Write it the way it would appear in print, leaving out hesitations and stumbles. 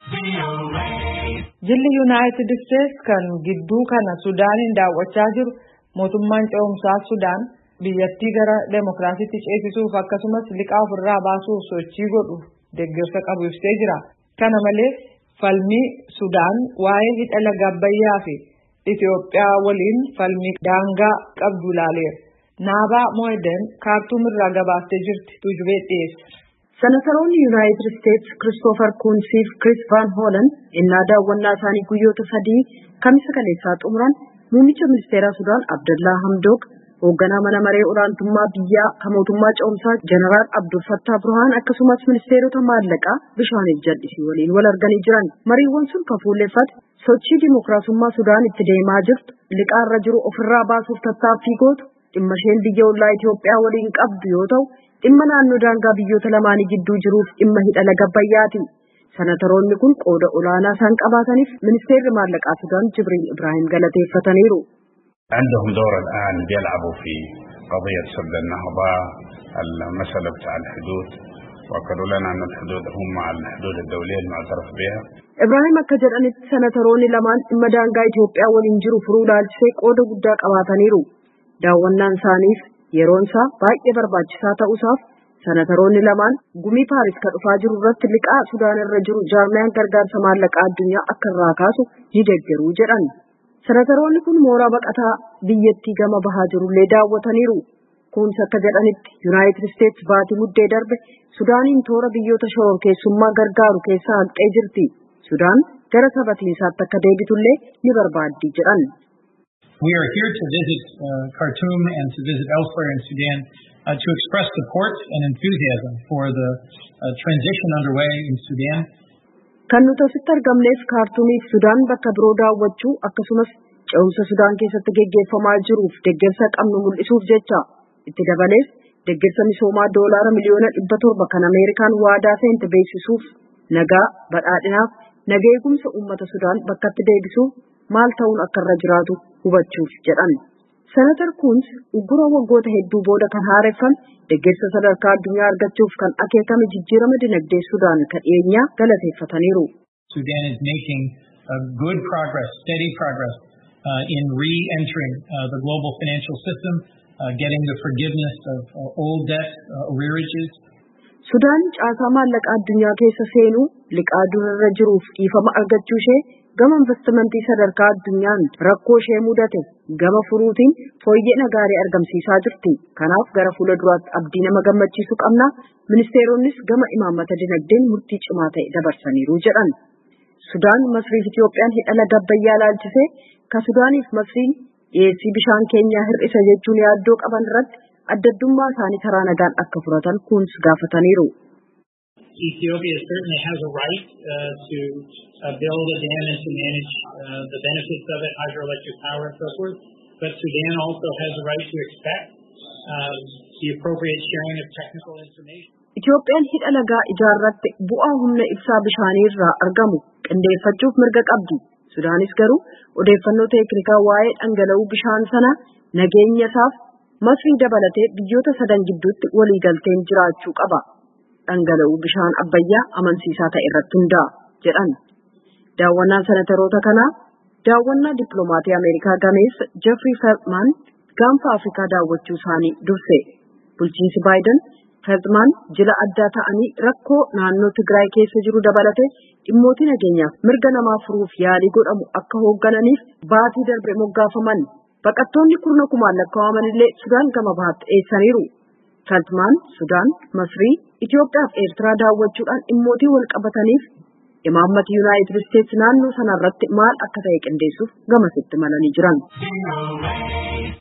Jilli United States kan gidduu kana Sudaanin daawwachaa jiru mootummaan ce'umsaa Sudaan biyyattii gara demokraasiitti ceesisuuf akkasumas liqaa ofirraa baasuuf sochii godhu deeggarsa qabu ibsee jira. Kana malees falmii Sudaan waa'ee hidha laga Abbayyaa fi Itoophiyaa waliin falmii daangaa qabdu ilaaleera. Naabaa Mo'eden Kaartuum irraa gabaastee jirti. Tujubee dhiyeessa. Senatoroonni United States Christopher Coons fi Chris Van Hollen innaa daawwannaa isaanii guyyoota 3 kamisa kaleessaa xumuran muummicha ministeera Sudaan Abdullah Hamdok, hoogganaa mana maree olaantummaa biyyaa kan mootummaa ce'umsaa Jeneraal Abdul Fattah Burhaan akkasumas ministeerota maallaqaa bishaaniif jal'isii waliin wal arganii jiran. Mariiwwan sun kan fuulleffate sochii dimokiraasummaa Sudaan itti deemaa jirtu liqaa irra jiru ofirraa baasuuf tattaaffii gootu dhimma isheen biyya ollaa Itoophiyaa waliin qabdu yoo ta'u dhimma naannoo daangaa biyyoota lamaanii gidduu jiruuf dhimma hidha laga Abbayyaati. Senatoroonni kun qooda olaanaa isaan qabaataniif ministeerri maallaqaa Sudaan Jibriil Ibrahim galateeffataniiru. عندهم دور الآن بيلعبوا في قضية سد النهضة المسألة بتاع الحدود وقالوا لنا أن الحدود هم مع الحدود الدولية المعترف بها. إبراهيم أكجر أن السنتروني لمان إما دانغا إثيوبيا ولنجرو فرولا الشيك أودا قداك أباتانيرو داوانان سانيف يرونسا باقي برباجسا تأوساف سنتروني لمان قمي باريس كالفاجر الرد لكاء سودان الرجل جارميان كرغار سمان لكاء الدنيا أكر راكاسو يدقرو جران. Senatoroonni kun mooraa baqataa biyyattii gama bahaa jirullee daawwataniiru. Kunis akka jedhanitti United States baatii muddee darbe Sudaaniin toora biyyoota shororkeessummaa gargaaru keessaa haqxee jirti. Sudaan gara sabatiinsaatti akka deebitullee ni barbaaddi jedhan. We are here to visit Khartoum and to visit elsewhere in Sudan to express support and enthusiasm for the transition underway in Sudan. Kan nuti asitti argamneef Kaartuumii fi Sudaan bakka biroo daawwachuu akkasumas ce'umsa Sudaan keessatti geggeeffamaa jiruuf deeggarsa qabnu mul'isuuf jecha itti dabalees deeggarsa misoomaa doolaara miliyoona 700 kan Ameerikaan waadaa seente beeksisuuf nagaa badhaadhinaaf nagaa eegumsa uummata Sudaan bakkatti deebisuuf maal ta'uun akka irra jiraatu hubachuuf jedhan. Senator Coons uggura waggoota hedduu booda kan haareffame deeggarsa sadarkaa addunyaa argachuuf kan akeekame jijjiirama dinagdee Sudaan kan dhiyeenyaa galateeffataniiru. Sudan is making good progress, steady progress in re-entering the global financial system, getting the forgiveness of old debt, arrearages. Sudaan caasaa maallaqaa addunyaa keessa seenuu liqaa durarra jiruuf dhiifama argachuu ishee gama investimentii sadarkaa addunyaan rakkoo ishee mudate gama furuutiin fooyya'ina gaarii argamsiisaa jirti. Kanaaf gara fuula duraatti abdii nama gammachiisu qabna. Ministeeronnis gama imaammata dinagdeen murtii cimaa ta'e dabarsaniiru jedhan. Sudaan Masrii fi Itoophiyaan hidha laga Abbayyaa ilaalchisee ka Sudaaniif Masriin dhiyeessii bishaan keenyaa hir'isa jechuun yaaddoo qaban irratti adda addummaa isaanii karaa nagaan akka furatan Kuns gaafataniiru. Ethiopia certainly has a right to build a dam and to manage the benefits of it, hydroelectric power and so forth. But Sudan also has a right to expect the appropriate sharing of technical information. Itoophiyaan hidha lagaa ijaarratte bu'aa humna ibsaa bishaanii irraa argamu qindeeffachuuf mirga qabdi. Sudaanis garuu odeeffannoo teeknikaa waa'ee dhangala'uu bishaan sana nageenya isaaf Masrii dabalatee biyyoota sadan gidduutti waliigalteen jiraachuu qaba. Dhangala'uu bishaan Abbayyaa amansiisaa ta'e irratti hundaa'a jedhan. Daawwannaan senatoroota kanaa daawwannaa dippiloomatii Ameerikaa gameessa Jeffrey Feltman gaanfa Afrikaa daawwachuu isaanii durse. Bulchiinsi Baayiden Feltman jila addaa ta'anii rakkoo naannoo Tigraay keessa jiru dabalatee dhimmootii nageenyaaf mirga namaa furuuf yaalii godhamu akka hooggananiif baatii darbe moggaafaman. Baqattoonni kurna kumaan lakkaa'aman illee Sudaan gama bahaatti dhiyeessaniiru. Feltman Sudaan, Masrii, Itoophiyaa fi Eertiraa daawwachuudhaan dhimmootii wal qabataniif imaammata United States naannoo sanarratti maal akka ta'e qindeessuuf gamasitti malanii jiran.